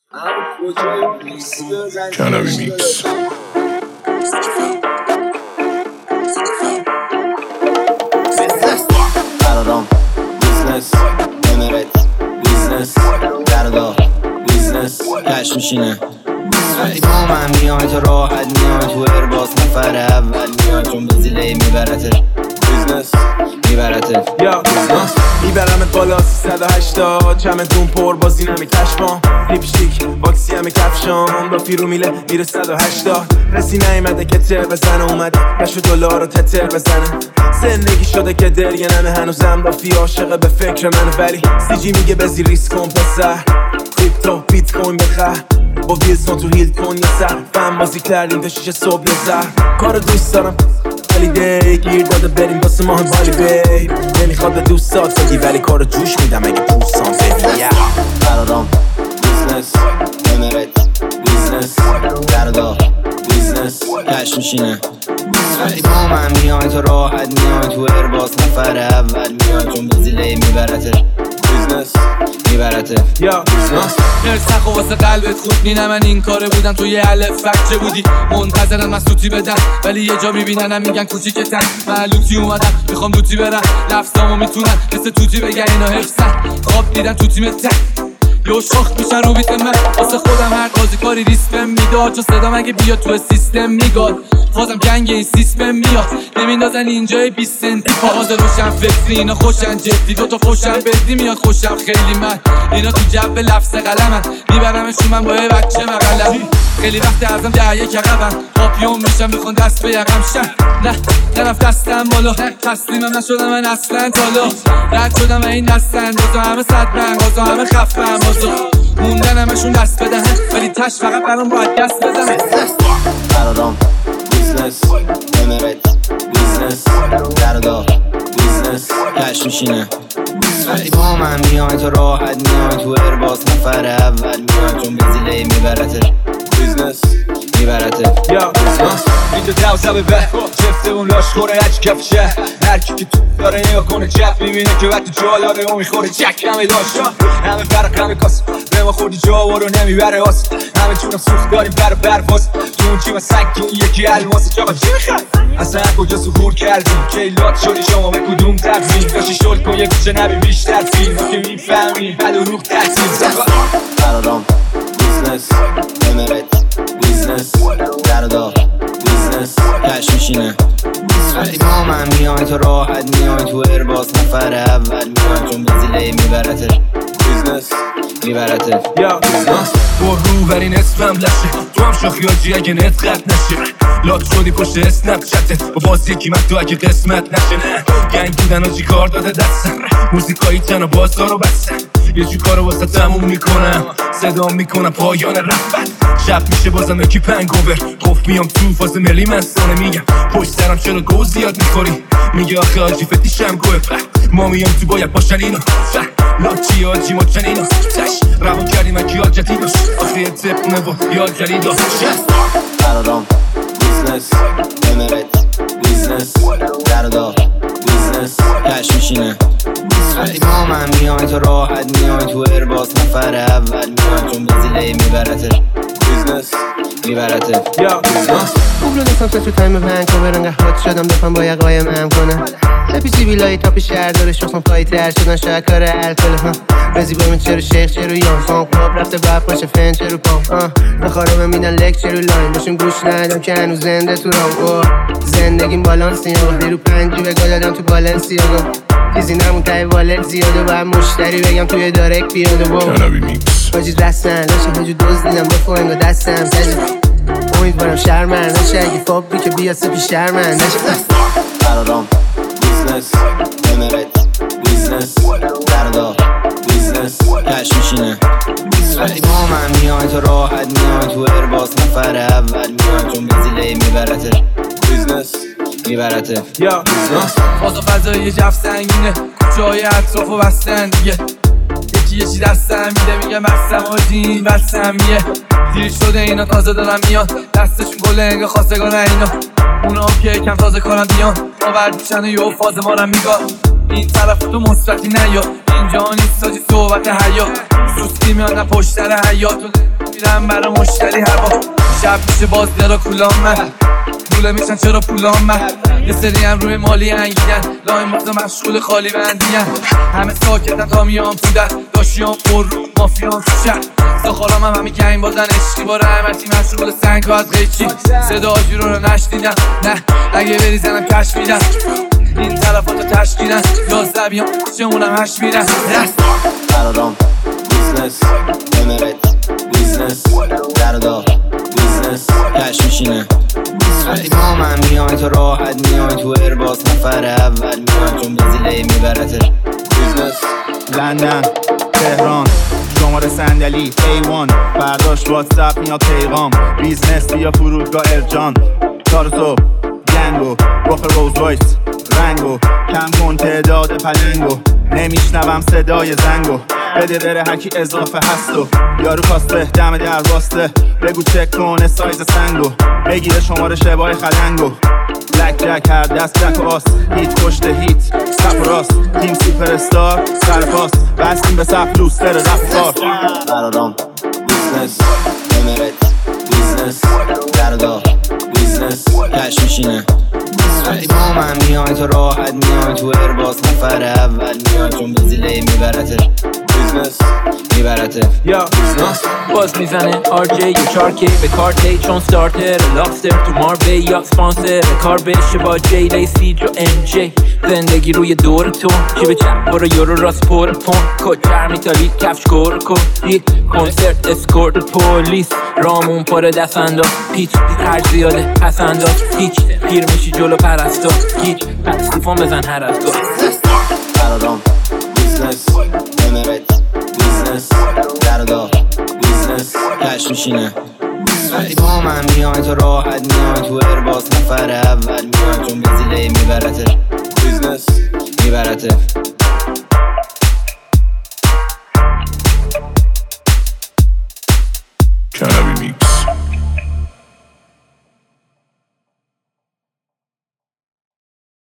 Cannabis Mix. برادام بیزنس امرت بیزنس دردا بیزنس کش میشینه ولی با من میای تو راحت میای تو ارباس نفر اول میای چون به زیله میبرته بیزنس میبرته یا میبرمت بالا 380 چمدون پر بازی نمیکشمام لیپشتیک واکسی همه کفشام با فیرو میله میره 180 رسی نیمده که تر بزنه اومده کشو دلار رو تتر بزنه زندگی شده که درگه نمه هنوزم رافی عاشقه به فکر منه ولی سیجی میگه بزی ریسک کن پسر کریپتو بیت کوین بخر با ویلسون تو هیل کن یه سر فهم بازی کردیم تا 6 صبح یه زر کارو دوست دارم ولی دی گیر داده بریم واسه ماه بالی بی نمیخواد به دوستات بگی ولی کارو جوش میدم اگه پوستان بگی برادام بیزنس امرت بیزنس دردا بیزنس کش میشینه ولی با من میای تو راحت میای تو ارباس نفر اول میای چون به زیله میبرته بیزنس میبرته یا نرسخ و واسه قلبت خود مینم من این کاره بودم تو یه الف فکچه بودی منتظرم از سوتی بدم ولی یه جا میبیننم میگن کوچیکتن معلوتی اومدم میخوام دوتی برم لفظامو میتونن مثل توتی بگن اینا حفظن خواب دیدن تو تیمت یو شاخ میشن رو بیت من واسه خودم هر بازی کاری ریسپم میداد چون صدام اگه بیاد تو سیستم میگاد بازم گنگ این سیستم میاد نمیندازن اینجای 20 سنتی پاهاز روشن فکری اینا خوشن جدی دوتا خوشن بدی میاد خوشم خیلی من اینا تو جو لفظ قلمن میبرمشون من با یه بچه مقلبی خیلی وقت ازم ده یک عقبم پاپیون میشم میخوان دست به یقم شن نه نرفت دستم بالا تسلیمم نشدم من اصلا تالا رد شدم این دستن بازا همه صدمن بازا همه خفن بازا موندن همشون دست بدهن ولی تش فقط برام باید دست بزنه برادام بیزنس امرت بیزنس دردا بیزنس کش میشینه ولی با من میای تو راحت میای تو ارباس نفر اول میای چون به زیله میبرته بیزنس میبرته یا اینجا دوزه به جفته اون لاش خوره هج کفشه هرکی که تو داره نگاه کنه چپ میبینه که وقتی جالاره اون میخوره چک همه داشت همه فرق همه کاس به ما خوردی جاوا رو نمیبره آس همه چونم سوخت داریم بر برواز تو اون چی سگ تو اون یکی الماس چاقا چی میخوای اصلا کجا سهور کردیم کیلات شدی شما به کدوم تبزیم داشتی شل کن یه بیشه نبی بیشتر فیلم که میفهمیم بل و روح تحصیل برادام بیزنس امرت بیزنس دردا بیزنس کش میشینه ولی با من میای تو راحت میای تو ارباس نفر اول میای چون به زیله میبرته بیزنس میبرته یا با رو برین اسمم لشه تو هم شاخیاجی اگه نت قد نشه لاک شدی پشت اسنپ چتت با باز یکی من تو اگه قسمت نشه نه گنگ بودن و چی کار داده دستم موزیکایی تن و بازار رو بستم یه جو کارو واسه تموم میکنم صدا میکنم پایان رفت شب میشه بازم یکی پنگوور خوف میام تو فاز ملی منستانه میگم پشت سرم چرا گوز زیاد میخوری میگه آخه آجی فتیشم گوه ما میام تو باید باشن اینو لاچی آجی ما چنینو تش روان کردیم اکی آجتی داشت آخه یه تپنه و یاد جلی داشت برادام بیزنس امرت بیزنس دردا بیزنس کش میشینه ولی با من میای تو راحت میای تو ارباس نفر اول میای چون به زیله میبرته بیزنس میبرته یا خوب رو دستم سه تو تایم ونکوور انقدر حاد شدم دفعم با یه قایم هم کنه سپیچی بیلایی تاپ شهر داره شخصم پایی تر شدن شاید کار الکل رزی بایمون چرو شیخ چرو یان فان کلاب رفته باید باشه فن چرو پام نخارم میدن لک چرو لاین باشون گوش ندم که هنوز زنده تو رام زندگیم بالانسی ها دیرو پنجی بگاه دادم تو بالانسی ها چیزی نمون تای والت زیاده باید مشتری بگم توی دارک بیاده Cannabis Mix. باجی رستن لاشه هجو دوز دیدم بفو انگا دستم امیدوارم شرمن نشه اگه فابری که بیاسته پیش شرمن نشه برادام بیزنس امرت بیزنس دردا بیزنس کش میشینه ولی با من میای تو راحت میای تو ارباس نفر اول میای چون به زیله میبرته بیزنس میبرته یا بازا فضایی یه جف سنگینه کوچه های اطراف و بستن دیگه یکی یه چی دستم میده میگه بستم آجین بستم میه دیر شده اینا تازه دارم میاد دستشون گله انگه خواستگان اینا اونا هم که یکم تازه کنم بیان آورد میشن و یه فاز مارم میگاه این طرف تو مثبتی نیا اینجا نیست تاجی صحبت حیا سوستی میادن پشتر حیات میرم برا مشتری هوا شب میشه باز درا کلام من پوله میشن چرا پولام من یه سری هم روی مالی انگیدن لاین مازه مشغول خالی بندیگن همه ساکتن تا میام تو در داشیام پر رو مافیام تو شهر ساخارام هم همی گنگ بازن عشقی با رحمتی مشغول سنگ ها از قیچی صدا آجی رو نشنیدم نه اگه بری زنم کش میدم این طرفاتو تشکیلن 11 بیام چمونم 8 میرن قرارام بیزنس امرت بیزنس دردا بیزنس کش میشینه وقتی با من میای تو راحت میای تو ارباس نفر اول میای چون بزیله میبرته بیزنس لندن تهران شماره صندلی A1 برداشت واتساپ میاد پیغام بیزنس بیا فرودگاه ارجان کار تو گنگو رخ روز رایس رنگو کم کن تعداد پلنگو نمیشنوم صدای زنگو بده بره هرکی اضافه هستو یارو کاسته دم در واسته بگو چک کنه سایز سنگو بگیره شماره شبای خلنگو بلک جک هر دست جک و آس هیت پشت هیت سپ و راست تیم سوپر استار سر پاس بستیم به سپ لوستر رفتار قرارام بیزنس امرت بیزنس دردا بیزنس کش میشینه وقتی با من میای تو راحت میای تو ارباس نفر اول میای چون بزیله میبرته بیزنس میبرته باز میزنه RJ یه چارکی به کارتی چون ستارتر لاکستر تو ماربی یا سپانسر کار بشه با جی لیسی جو MJ زندگی روی دور تو چی به چپ برو یورو راست پر پون کچر میتالی کفش کور کن یک کنسرت اسکورت پولیس رامون پر دست انداز پیچ هر زیاده پس انداز هیچ پیر میشی جلو پرستا گیج پستیفون بزن هر از گاه قرارام بیزنس امرت بیزنس دردا بیزنس کش میشینه وقتی با من میای تو راحت میای تو ارباس نفر اول میای چون بزیله میبرته بیزنس میبرته